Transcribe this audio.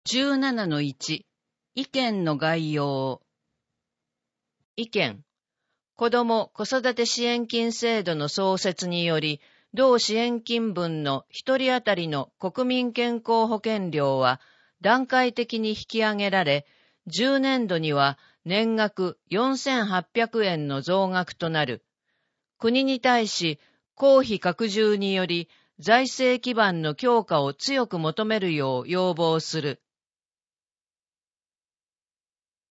17-1 意見の概要。意見。子ども・子育て支援金制度の創設により、同支援金分の1人当たりの国民健康保険料は段階的に引き上げられ、10年度には年額4800円の増額となる。国に対し、公費拡充により財政基盤の強化を強く求めるよう要望する。